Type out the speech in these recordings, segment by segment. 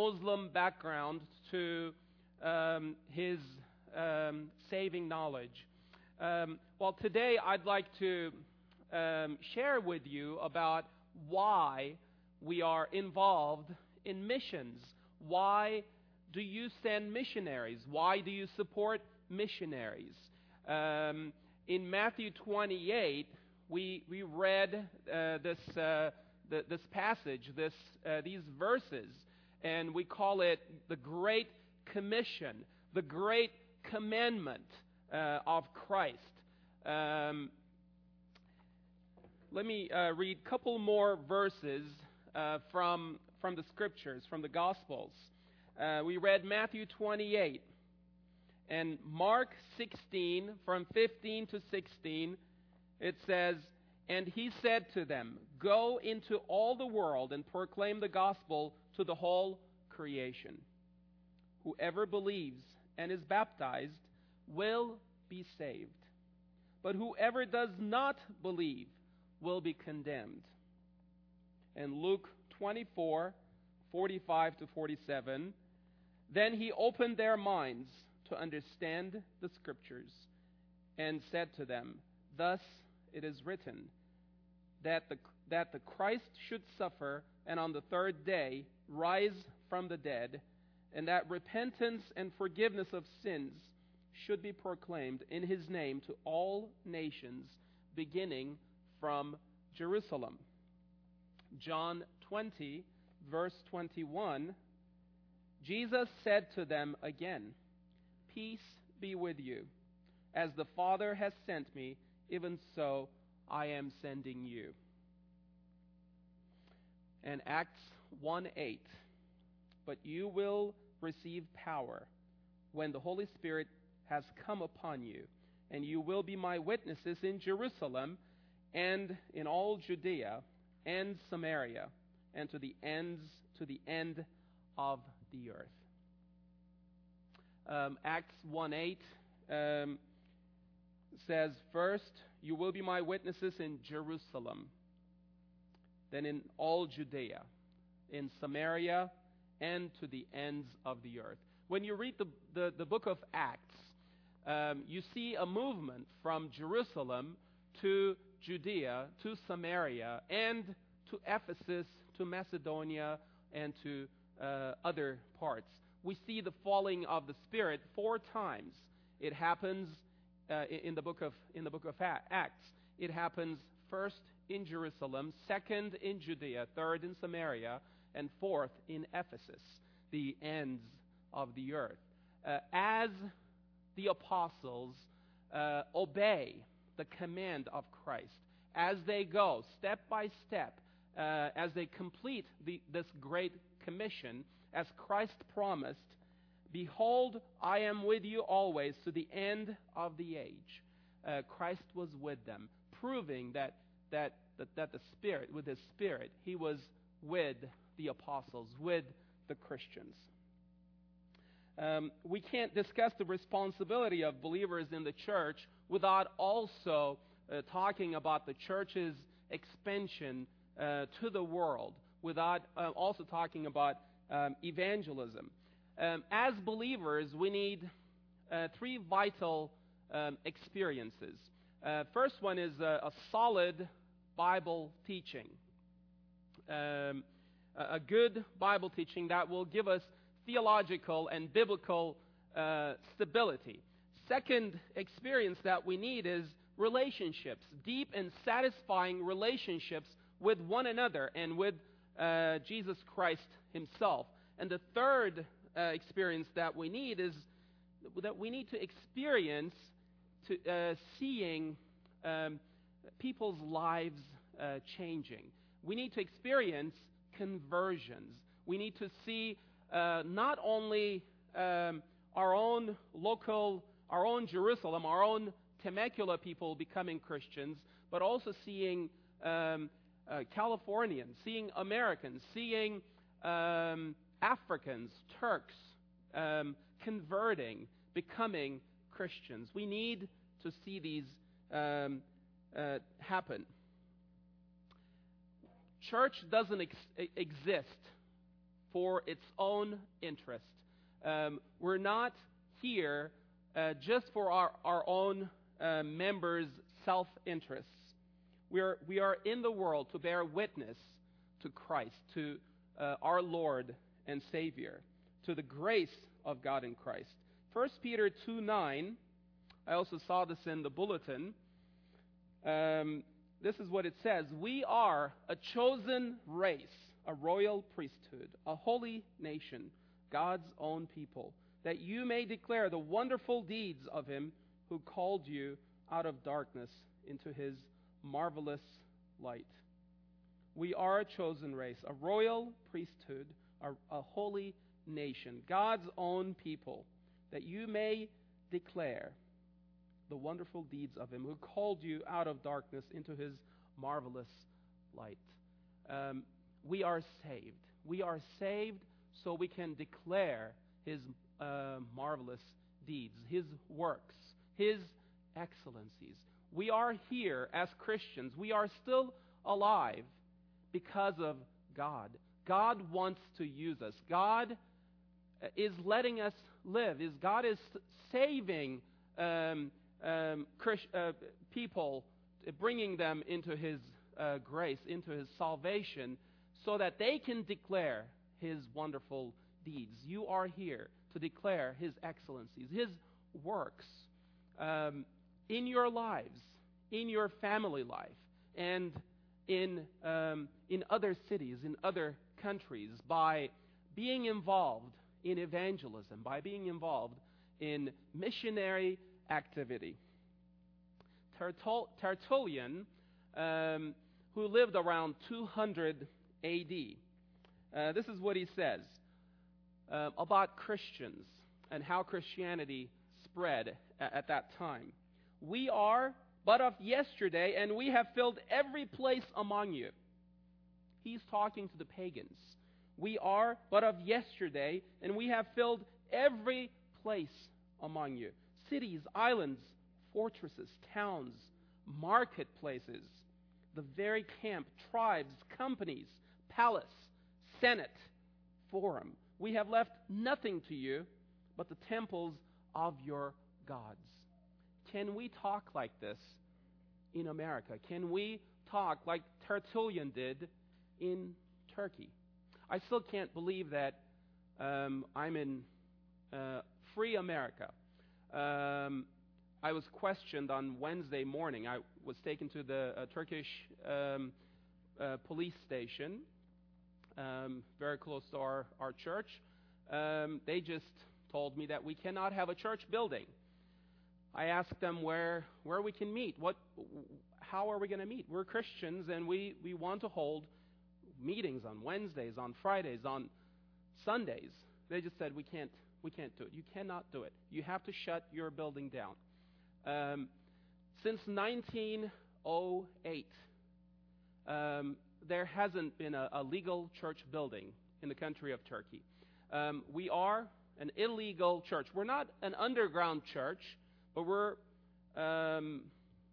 Muslim background to his saving knowledge. Well, today I'd like to share with you about why we are involved in missions. Why do you send missionaries? Why do you support missionaries? In Matthew 28, we read this passage, these verses, and we call it the Great Commission, the Great Commandment of Christ. Let me read a couple more verses from the Scriptures, from the Gospels. We read Matthew 28 and Mark 16, from 15 to 16. It says, "And he said to them, Go into all the world and proclaim the gospel to the whole creation. Whoever believes and is baptized will be saved. But whoever does not believe will be condemned." And Luke 24, 45 to 47, "Then he opened their minds to understand the Scriptures, and said to them, Thus it is written, that the Christ should suffer, and on the third day rise from the dead, and that repentance and forgiveness of sins should be proclaimed in his name to all nations, beginning from Jerusalem." John 20, verse 21, "Jesus said to them again, Peace be with you. As the Father has sent me, even so I am sending you." And Acts 1:8, "But you will receive power when the Holy Spirit has come upon you, and you will be my witnesses in Jerusalem and in all Judea and Samaria and to the end of the earth." Acts 1:8 says, "First, you will be my witnesses in Jerusalem, then in all Judea, in Samaria, and to the ends of the earth." When you read the book of Acts, you see a movement from Jerusalem to Judea, to Samaria, and to Ephesus, to Macedonia, and to other parts. We see the falling of the Spirit 4 times. It happens in the book of Acts. It happens first in Jerusalem, second in Judea, third in Samaria, and fourth in Ephesus, the ends of the earth. As the apostles obey the command of Christ, as they go step by step, as they complete this great commission, as Christ promised, "Behold, I am with you always to the end of the age." Christ was with them, proving that the Spirit, with His Spirit, He was with the apostles, with the Christians. We can't discuss the responsibility of believers in the church without also talking about the church's expansion to the world, without also talking about evangelism. As believers, we need 3 vital experiences. First one is a solid Bible teaching. A good Bible teaching that will give us theological and biblical stability. Second experience that we need is relationships, deep and satisfying relationships with one another and with Jesus Christ Himself. And the third experience that we need is that we need to experience seeing people's lives changing. We need to experience conversions. We need to see not only our own local, our own Jerusalem, our own Temecula people becoming Christians, but also seeing Californians, seeing Americans, seeing Africans, Turks converting, becoming Christians. We need to see these happen. Church doesn't exist for its own interest. We're not here just for our own members' self-interests. We are in the world to bear witness to Christ, to our Lord and Savior, to the grace of God in Christ. 1 Peter 2:9, I also saw this in the bulletin. This is what it says: "We are a chosen race, a royal priesthood, a holy nation, God's own people, that you may declare the wonderful deeds of Him who called you out of darkness into His marvelous light." We are a chosen race, a royal priesthood, a holy nation, God's own people, that you may declare the wonderful deeds of Him who called you out of darkness into His marvelous light. We are saved. We are saved so we can declare His marvelous deeds, His works, His excellencies. We are here as Christians. We are still alive because of God. God wants to use us. God is letting us live. God is saving people, bringing them into His grace, into His salvation, so that they can declare His wonderful deeds. You are here to declare His excellencies, His works in your lives, in your family life, and in other cities, in other countries, by being involved in evangelism, by being involved in missionary activity. Tertullian, who lived around 200 A.D., this is what he says about Christians and how Christianity spread at that time. "We are but of yesterday, and we have filled every place among you." He's talking to the pagans. "We are but of yesterday, and we have filled every place among you. Cities, islands, fortresses, towns, marketplaces, the very camp, tribes, companies, palace, senate, forum. We have left nothing to you but the temples of your gods." Can we talk like this in America? Can we talk like Tertullian did in Turkey? I still can't believe that I'm in free America. I was questioned on Wednesday morning. I was taken to the Turkish police station, very close to our church. They just told me that we cannot have a church building. I asked them where we can meet. How are we going to meet? We're Christians, and we want to hold meetings on Wednesdays, on Fridays, on Sundays. They just said we can't do it. You cannot do it. You have to shut your building down. Since 1908, there hasn't been a legal church building in the country of Turkey. We are an illegal church. We're not an underground church, but we're an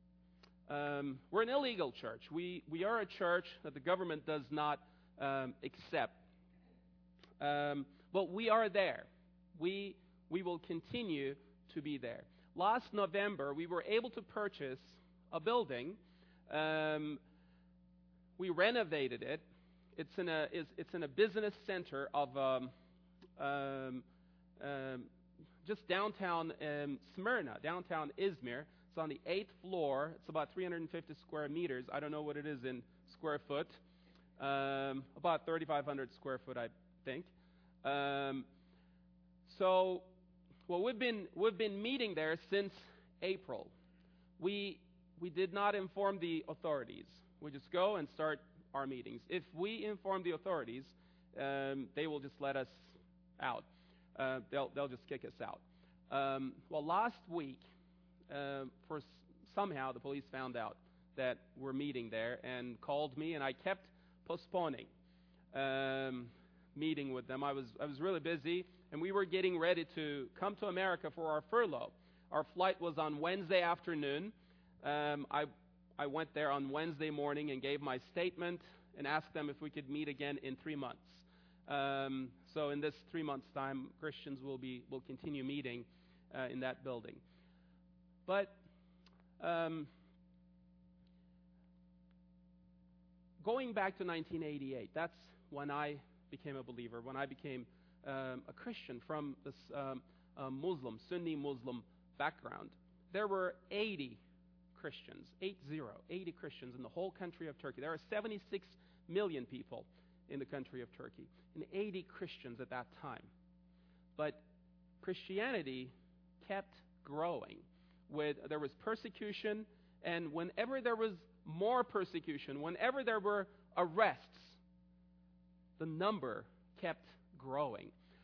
illegal church. We are a church that the government does not accept. But we are there. We will continue to be there. Last November, we were able to purchase a building. We renovated it. It's in a business center of just downtown Smyrna, downtown Izmir. It's on the 8th floor. It's about 350 square meters. I don't know what it is in square foot. About 3,500 square foot, I think. We've been meeting there since April. We did not inform the authorities. We just go and start our meetings. If we inform the authorities, they will just let us out. They'll just kick us out. Last week, somehow the police found out that we're meeting there and called me, and I kept postponing meeting with them. I was really busy, and we were getting ready to come to America for our furlough. Our flight was on Wednesday afternoon. I went there on Wednesday morning and gave my statement and asked them if we could meet again in 3 months. So in this 3 months' time, Christians will continue meeting in that building. But going back to 1988, that's when I became a believer, when I became a Christian from this Sunni Muslim background. There were 80 Christians, 80 Christians in the whole country of Turkey. There are 76 million people in the country of Turkey, and 80 Christians at that time. But Christianity kept growing. There was persecution, and whenever there was more persecution, whenever there were arrests, the number kept growing.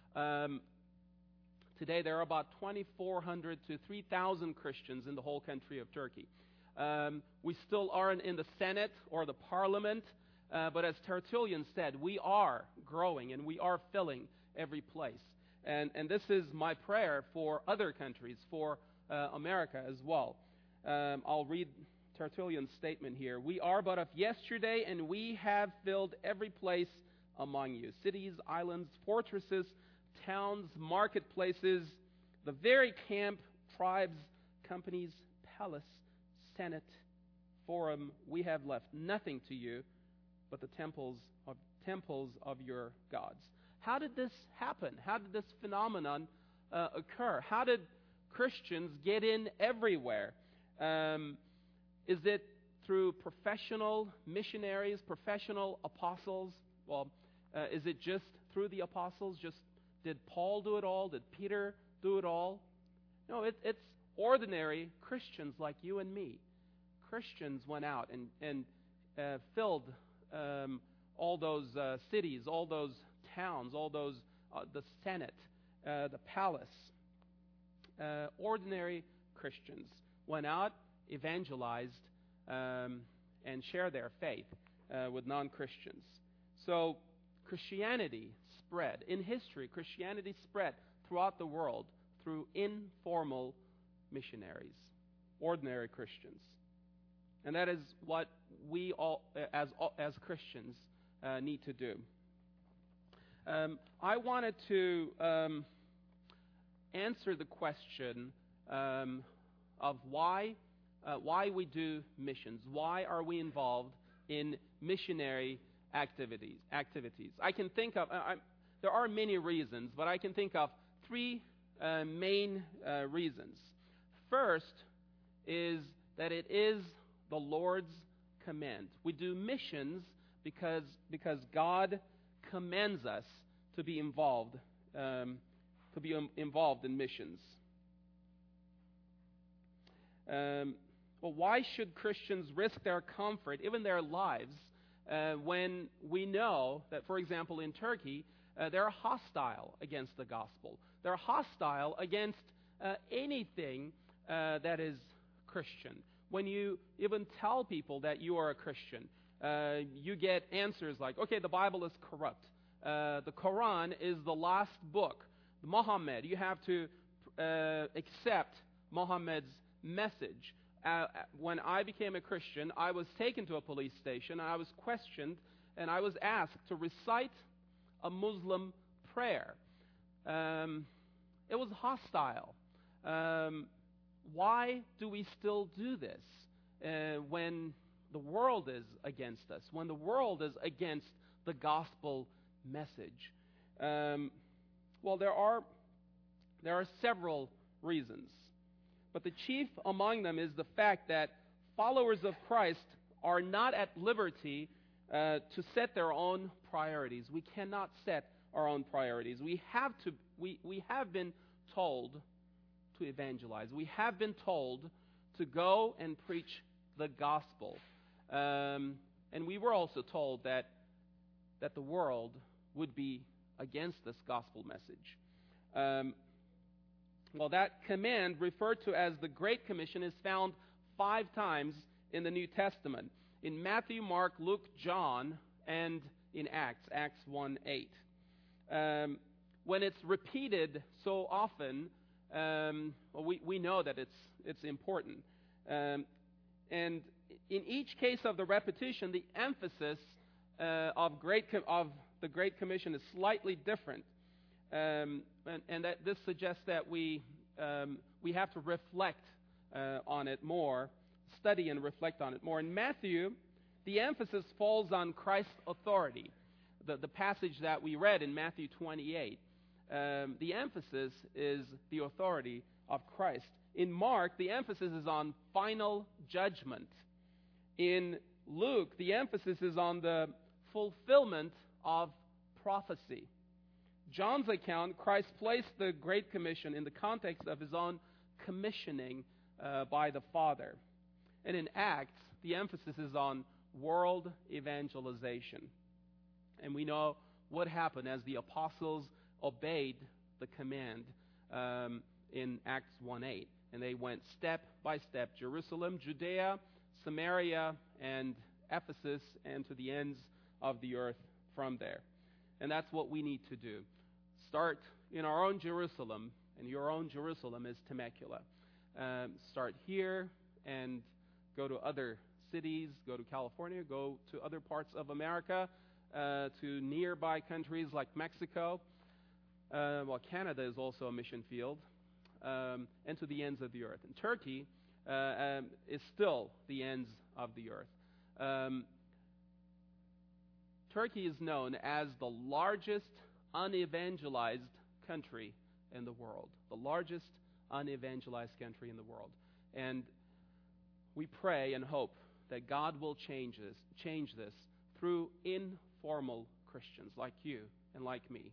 Today there are about 2,400 to 3,000 Christians in the whole country of Turkey. We still aren't in the Senate or the Parliament, but as Tertullian said, we are growing and we are filling every place. And this is my prayer for other countries, for America as well. I'll read Tertullian's statement here. We are but of yesterday, and we have filled every place among you. Cities, islands, fortresses, towns, marketplaces, the very camp, tribes, companies, palace, senate, forum, we have left nothing to you but the temples of your gods. How did this happen? How did this phenomenon occur? How did Christians get in everywhere? Is it through professional missionaries, professional apostles? Well, is it just through the apostles? Did Paul do it all? Did Peter do it all? No, it's ordinary Christians like you and me. Christians went out and filled all those cities, all those towns, all those the Senate, the palace. Ordinary Christians went out, evangelized, and shared their faith with non-Christians. So Christianity spread. In history, Christianity spread throughout the world through informal missionaries, ordinary Christians. And that is what we all, as Christians, need to do. I wanted to answer the question of why we do missions. Why are we involved in missionary activities? I can think of, there are many reasons, but I can think of three main reasons. First is that it is the Lord's command. We do missions because God commands us to be involved in missions. Well, why should Christians risk their comfort, even their lives, when we know that, for example, in Turkey, they're hostile against the gospel? They're hostile against anything that is Christian. When you even tell people that you are a Christian, you get answers like, okay, the Bible is corrupt. The Quran is the last book. Muhammad, you have to accept Muhammad's message. When I became a Christian, I was taken to a police station, and I was questioned, and I was asked to recite a Muslim prayer. It was hostile. Why do we still do this when the world is against us, when the world is against the gospel message? Well, there are several reasons. But the chief among them is the fact that followers of Christ are not at liberty to set their own priorities. We cannot set our own priorities. We have been told to evangelize. We have been told to go and preach the gospel. And we were also told that the world would be against this gospel message. Well, that command, referred to as the Great Commission, is found 5 times in the New Testament. In Matthew, Mark, Luke, John, and in Acts 1:8. When it's repeated so often, we know that it's important. And in each case of the repetition, the emphasis of the Great Commission is slightly different, and that this suggests that we have to reflect on it more, study and reflect on it more. In Matthew, the emphasis falls on Christ's authority. The passage that we read in Matthew 28, the emphasis is the authority of Christ. In Mark, the emphasis is on final judgment. In Luke, the emphasis is on the fulfillment of prophecy. John's account, Christ placed the Great Commission in the context of his own commissioning by the Father. And in Acts, the emphasis is on world evangelization. And we know what happened as the apostles obeyed the command in Acts 1:8. And they went step by step, Jerusalem, Judea, Samaria, and Ephesus, and to the ends of the earth from there. And that's what we need to do. Start in our own Jerusalem, and your own Jerusalem is Temecula. Start here and go to other cities, go to California, go to other parts of America, to nearby countries like Mexico. Canada is also a mission field, and to the ends of the earth. And Turkey is still the ends of the earth. Turkey is known as the largest unevangelized country in the world. The largest unevangelized country in the world. And we pray and hope that God will change this through informal Christians like you and like me.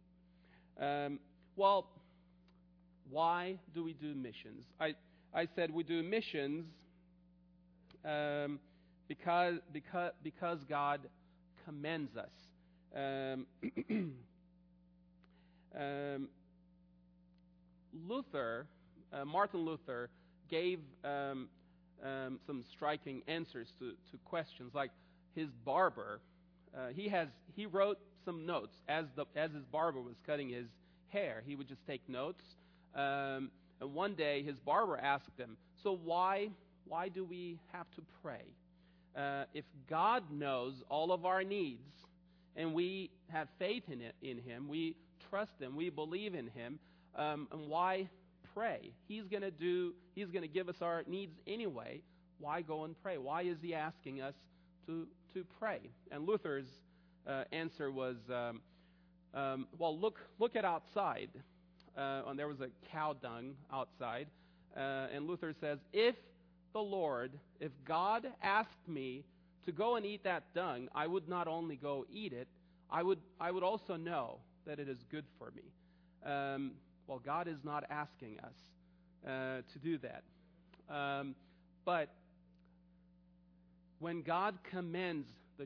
Why do we do missions? I said we do missions because God commends us. Martin Luther gave some striking answers to questions, like his barber. He wrote some notes as his barber was cutting his hair. He would just take notes. And one day his barber asked him, "So why do we have to pray? If God knows all of our needs, and we have faith in Him, we trust Him, we believe in Him, and why pray? He's going to give us our needs anyway. Why go and pray? Why is He asking us to pray?" And Luther's answer was, look at outside. And there was a cow dung outside, and Luther says, if God asked me to go and eat that dung, I would not only go eat it, I would also know that it is good for me. God is not asking us to do that. But when God commends the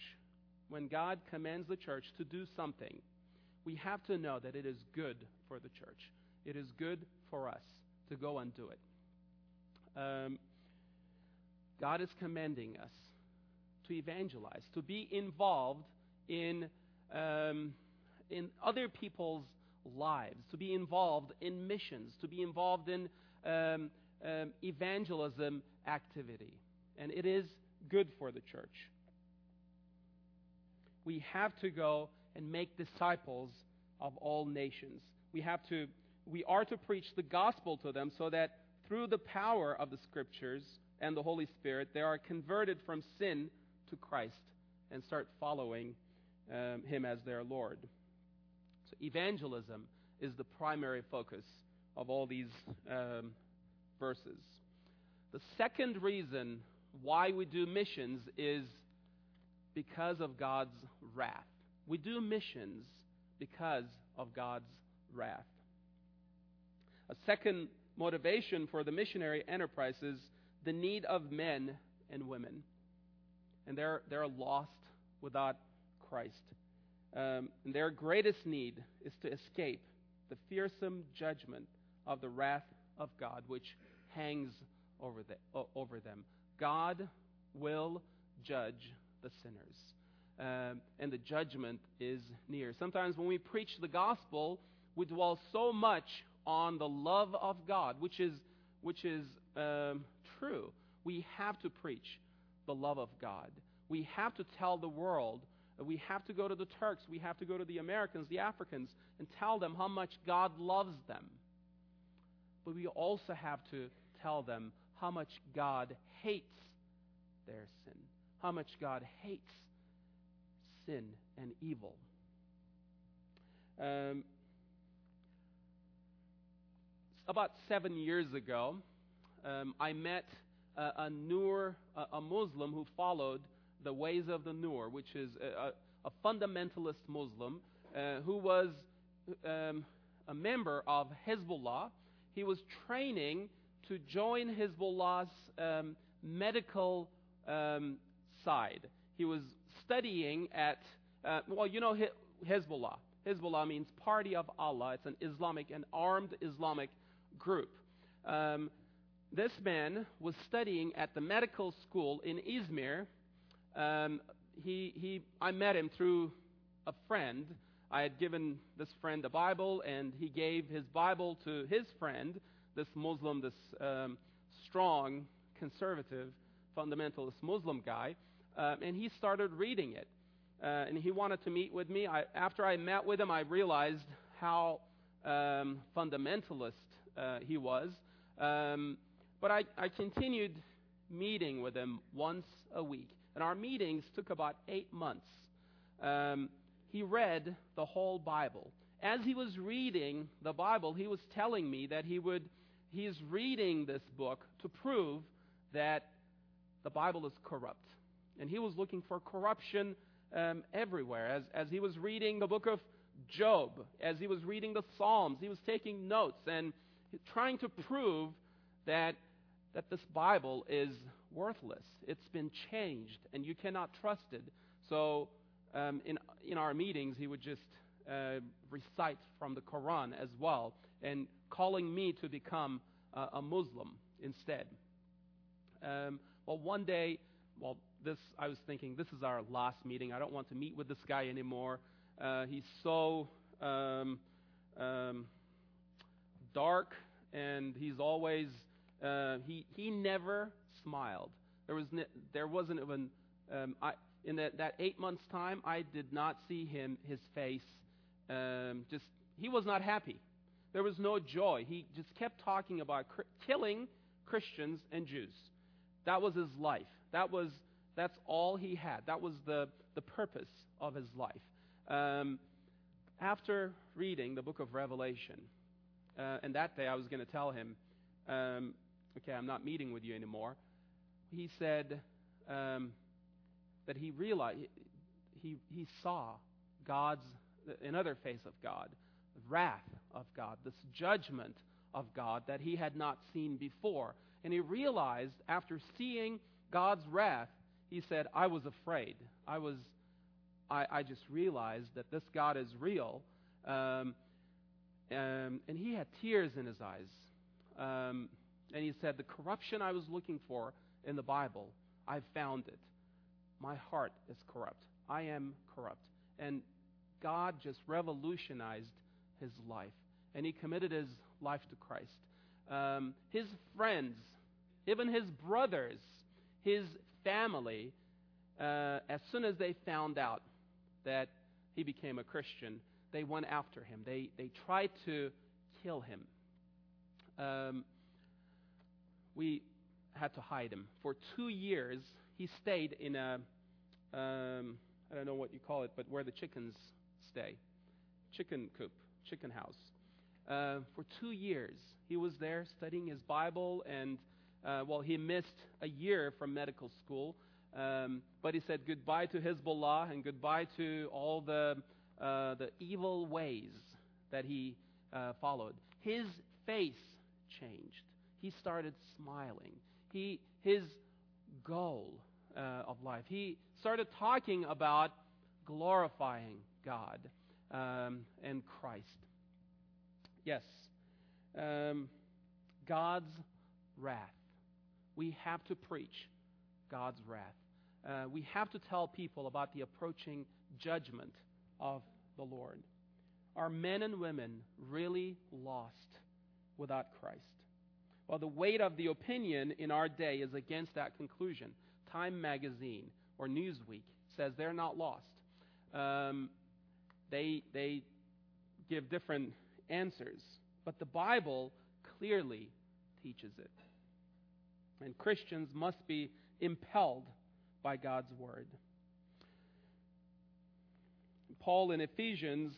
church to do something, we have to know that it is good for the church. It is good for us to go and do it. God is commending us to evangelize, to be involved in other people's lives, to be involved in missions, to be involved in evangelism activity. And it is good for the church. We have to go and make disciples of all nations. We are to preach the gospel to them so that through the power of the Scriptures and the Holy Spirit, they are converted from sin to Christ and start following Him as their Lord. So evangelism is the primary focus of all these verses. The second reason why we do missions is because of God's wrath. We do missions because of God's wrath. A second motivation for the missionary enterprise is the need of men and women. And they're lost without Christ. And their greatest need is to escape the fearsome judgment of the wrath of God, which hangs over them. God will judge the sinners. And the judgment is near. Sometimes when we preach the gospel, we dwell so much on the love of God, which is true. We have to preach the love of God. We have to tell the world We have to go to the Turks, we have to go to the Americans, the Africans, and tell them how much God loves them. But we also have to tell them how much God hates their sin, how much God hates sin and evil. About 7 years ago, I met a Muslim who followed the ways of the Nur, which is a fundamentalist Muslim who was a member of Hezbollah. He was training to join Hezbollah's medical side. He was studying at, Hezbollah. Hezbollah means Party of Allah. It's an armed Islamic group. This man was studying at the medical school in Izmir. I met him through a friend. I had given this friend a Bible, and he gave his Bible to his friend, this Muslim, this strong, conservative, fundamentalist Muslim guy, and he started reading it. And he wanted to meet with me. After I met with him, I realized how fundamentalist he was. But I continued meeting with him once a week. And our meetings took about 8 months. He read the whole Bible. As he was reading the Bible, he was telling me that he is reading this book to prove that the Bible is corrupt. And he was looking for corruption everywhere. As he was reading the book of Job, as he was reading the Psalms, he was taking notes and trying to prove that this Bible is worthless. It's been changed, and you cannot trust it. So in our meetings, he would just recite from the Quran as well, and calling me to become a Muslim instead. One day, I was thinking, this is our last meeting. I don't want to meet with this guy anymore. He's so dark, and he's always he never smiled. There wasn't even in that 8 months time, I did not see his face. He was not happy. There was no joy. He just kept talking about killing Christians and Jews. That was his life. That's all he had. That was the purpose of his life. After reading the book of Revelation, and that day I was going to tell him, okay, I'm not meeting with you anymore. He said that he realized, he saw another face of God, the wrath of God, this judgment of God that he had not seen before. And he realized, after seeing God's wrath, he said, I was afraid. I just realized that this God is real. And he had tears in his eyes. And he said, the corruption I was looking for in the Bible, I found it. My heart is corrupt. I am corrupt. And God just revolutionized his life. And he committed his life to Christ. His friends, even his brothers, his family, as soon as they found out that he became a Christian, they went after him. They tried to kill him. We had to hide him. For 2 years, he stayed in a, I don't know what you call it, but where the chickens stay. Chicken coop, chicken house. For 2 years, he was there studying his Bible, and he missed a year from medical school. But he said goodbye to Hezbollah and goodbye to all the evil ways that he followed. His face changed. He started smiling. His goal of life. He started talking about glorifying God and Christ. Yes, God's wrath. We have to preach God's wrath. We have to tell people about the approaching judgment of the Lord. Are men and women really lost without Christ? Well, the weight of the opinion in our day is against that conclusion. Time magazine or Newsweek says they're not lost. they give different answers. But the Bible clearly teaches it. And Christians must be impelled by God's Word. Paul in Ephesians,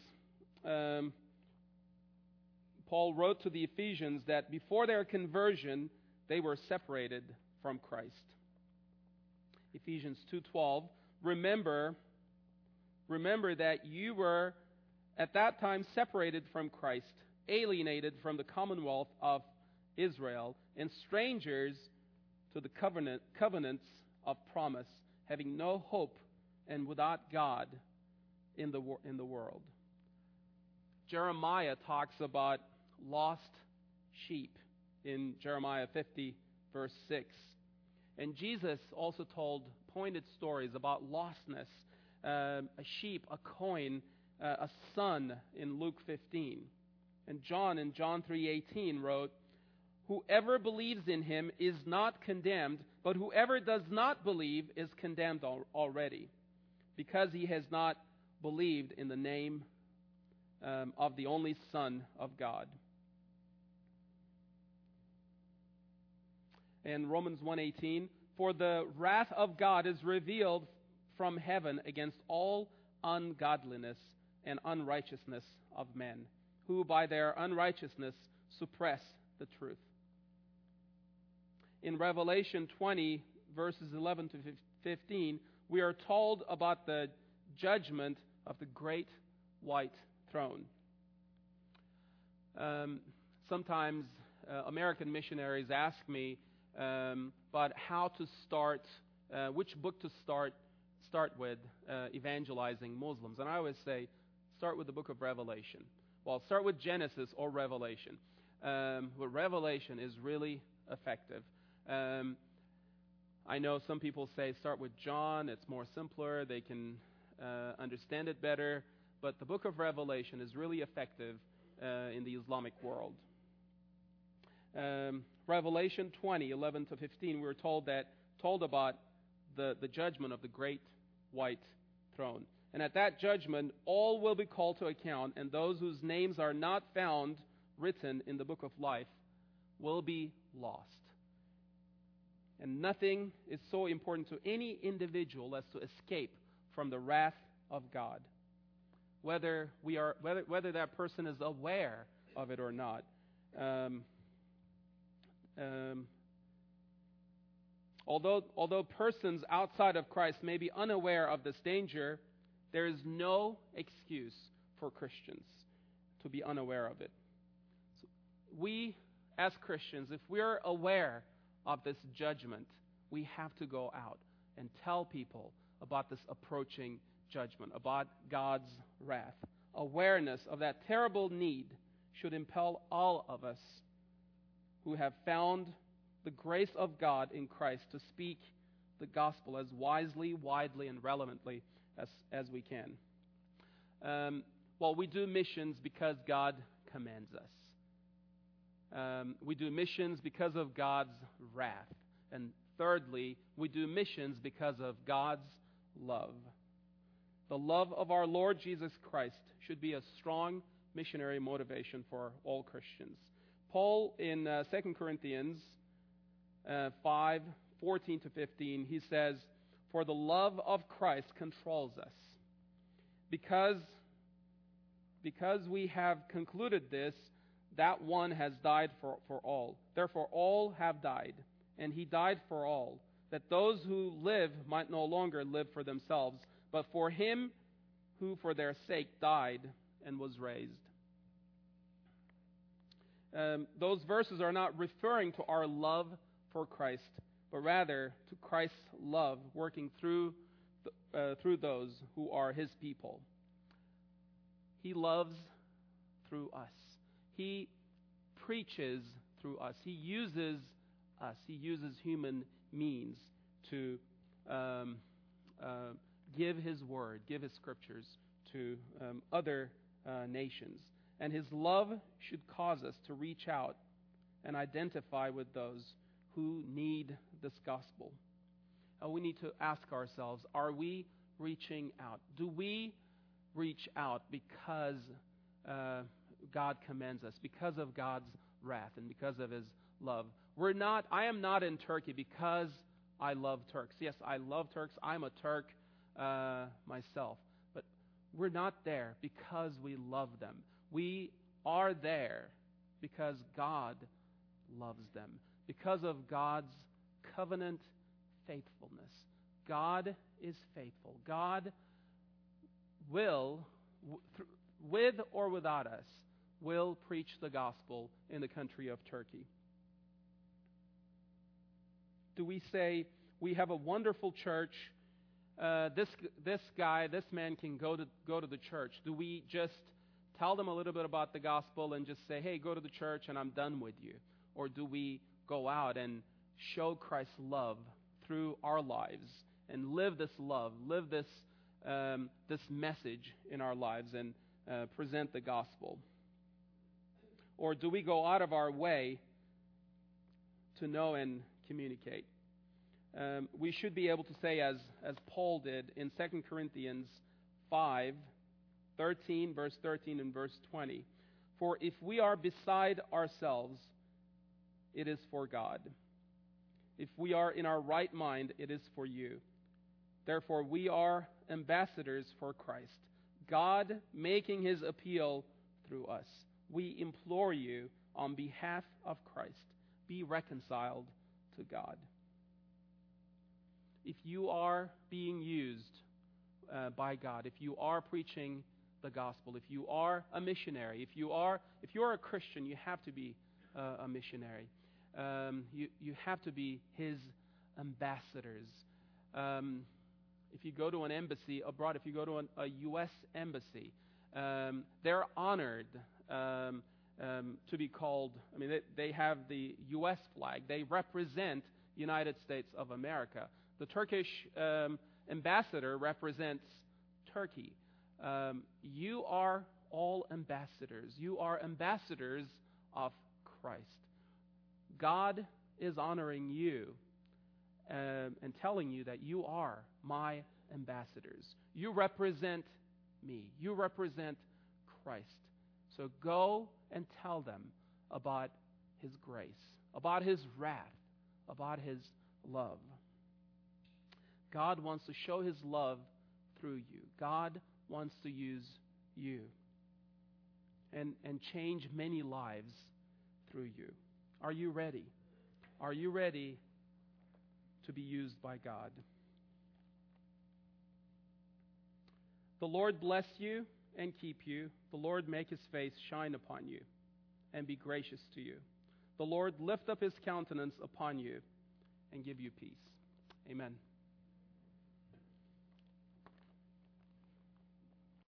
Paul wrote to the Ephesians that before their conversion, they were separated from Christ. Ephesians 2:12, remember that you were at that time separated from Christ, alienated from the commonwealth of Israel, and strangers to the covenants of promise, having no hope and without God in the world. Jeremiah talks about lost sheep in Jeremiah 50, verse 6. And Jesus also told pointed stories about lostness, a sheep, a coin, a son in Luke 15. And John in John 3:18 wrote, whoever believes in him is not condemned, but whoever does not believe is condemned already, because he has not believed in the name of the only Son of God. And Romans 1:18, for the wrath of God is revealed from heaven against all ungodliness and unrighteousness of men, who by their unrighteousness suppress the truth. In Revelation 20, verses 11 to 15, we are told about the judgment of the great white throne. Sometimes American missionaries ask me about how to start, which book to start with evangelizing Muslims. And I always say, start with the book of Revelation. Well, start with Genesis or Revelation. But Revelation is really effective. I know some people say start with John, it's more simpler, they can understand it better, but the book of Revelation is really effective in the Islamic world. Revelation 20, 11 to 15, we're told about the judgment of the great white throne. And at that judgment, all will be called to account, and those whose names are not found written in the book of life will be lost. And nothing is so important to any individual as to escape from the wrath of God, whether that person is aware of it or not. Although persons outside of Christ may be unaware of this danger, there is no excuse for Christians to be unaware of it. So we, as Christians, if we're aware of this judgment, we have to go out and tell people about this approaching judgment, about God's wrath. Awareness of that terrible need should impel all of us who have found the grace of God in Christ to speak the gospel as wisely, widely, and relevantly as we can. We do missions because God commands us. We do missions because of God's wrath. And thirdly, we do missions because of God's love. The love of our Lord Jesus Christ should be a strong missionary motivation for all Christians. Paul in 2 Corinthians 5, 14 to 15, he says, for the love of Christ controls us. Because we have concluded this, that one has died for all. Therefore all have died, and he died for all, that those who live might no longer live for themselves, but for him who for their sake died and was raised. Those verses are not referring to our love for Christ, but rather to Christ's love working through those who are his people. He loves through us. He preaches through us. He uses us. He uses human means to give his word, give his scriptures to other nations. And his love should cause us to reach out and identify with those who need this gospel. We need to ask ourselves, are we reaching out? Do we reach out because God commands us, because of God's wrath and because of His love. I am not in Turkey because I love Turks. Yes, I love Turks. I'm a Turk myself. But we're not there because we love them. We are there because God loves them, because of God's covenant faithfulness. God is faithful. God will, with or without us, will preach the gospel in the country of Turkey. Do we say, we have a wonderful church, this man can go to the church? Do we just tell them a little bit about the gospel and just say, hey, go to the church and I'm done with you? Or do we go out and show Christ's love through our lives and live this love, live this message in our lives and present the gospel? Or do we go out of our way to know and communicate? We should be able to say, as Paul did in 2 Corinthians 5:13, verse 13 and verse 20, for if we are beside ourselves, it is for God. If we are in our right mind, it is for you. Therefore, we are ambassadors for Christ, God making His appeal through us. We implore you on behalf of Christ, be reconciled to God. If you are being used by God, if you are preaching the gospel, if you are a missionary, if you are a Christian, you have to be a missionary. You have to be His ambassadors. If you go to an embassy abroad, if you go to a U.S. embassy, they're honored to be called. I mean, they have the U.S. flag. They represent United States of America. The Turkish ambassador represents Turkey. You are all ambassadors. You are ambassadors of Christ. God is honoring you and telling you that you are my ambassadors. You represent me. You represent Christ. So go and tell them about His grace, about His wrath, about His love. God wants to show His love through you. God wants to use you and change many lives through you. Are you ready? Are you ready to be used by God? The Lord bless you and keep you. The Lord make His face shine upon you and be gracious to you. The Lord lift up His countenance upon you and give you peace. Amen.